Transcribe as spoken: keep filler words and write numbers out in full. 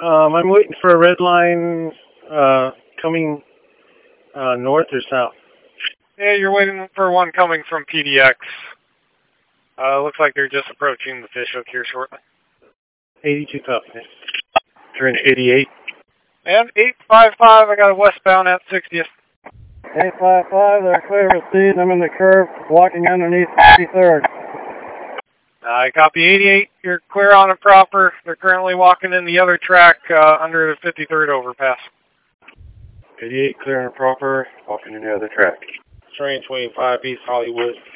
Um, I'm waiting for a red line uh, coming uh, north or south. Yeah, you're waiting for one coming from P D X. Uh, looks like they're just approaching the fish hook here shortly. eighty-two copy. Turn eighty-eight. And eight five five, I got a westbound at sixtieth. eight five five, they're clear of speed. I'm in the curve, walking underneath fifty-third. I uh, copy eighty-eight. You're clear on it proper. They're currently walking in the other track uh, under the fifty-third overpass. eighty-eight, clear on it proper, walking in the other track. Train twenty-five, East Hollywood.